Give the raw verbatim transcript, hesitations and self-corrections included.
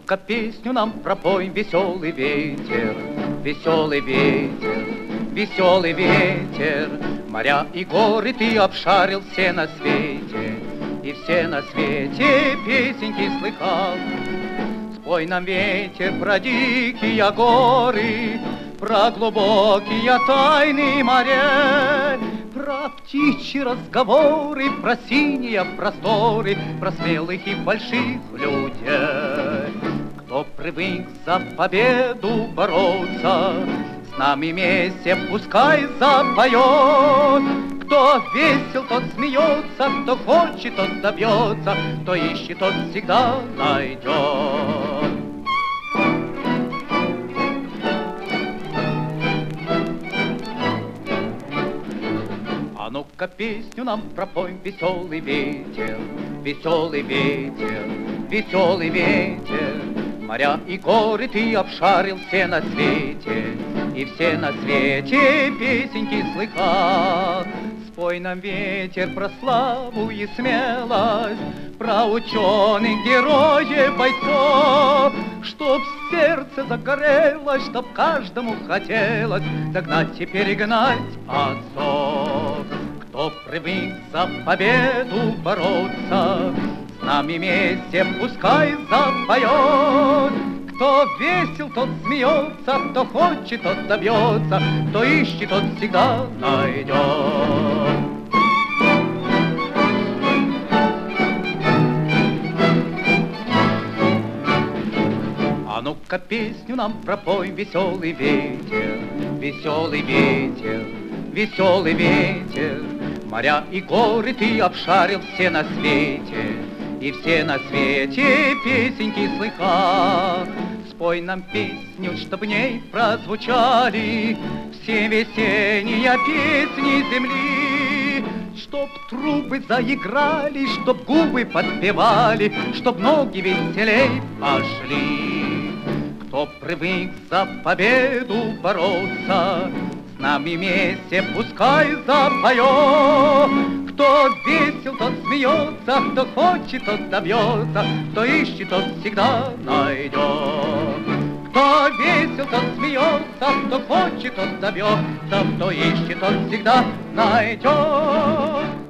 ну-ка песню нам пропой, веселый ветер, веселый ветер, веселый ветер. Моря и горы ты обшарил все на свете, и все на свете песенки слыхал. Спой нам, ветер, про дикие горы, про глубокие тайны моря, про птичьи разговоры, про синие просторы, про смелых и больших людей. Кто привык за победу бороться, с нами вместе пускай запоет. Кто весел, тот смеется, кто хочет, тот добьется, кто ищет, тот всегда найдет. А ну-ка песню нам пропой, веселый ветер, веселый ветер, веселый ветер. Моря и горы ты обшарил все на свете, и все на свете песенки слыхал. Спой нам, ветер, про славу и смелость, про ученых, героев, бойцов, чтоб сердце загорелось, чтоб каждому хотелось догнать и перегнать отцов. Кто привык за победу бороться, с нами вместе пускай запоет. Кто весел, тот смеется, кто хочет, тот добьется, кто ищет, тот всегда найдет. А ну-ка песню нам пропой, веселый ветер, веселый ветер, веселый ветер. Моря и горы ты обшарил все на свете, и все на свете песенки слыхал. Спой нам песню, чтоб в ней прозвучали все весенние песни земли, чтоб трубы заиграли, чтоб губы подпевали, чтоб ноги веселей пошли. Кто привык за победу бороться, с нами вместе пускай запоет. Кто весел, тот смеется, кто хочет, тот добьется, кто ищет, тот всегда найдет. Кто весел, тот смеется, кто хочет, тот добьется, кто ищет, тот всегда найдет.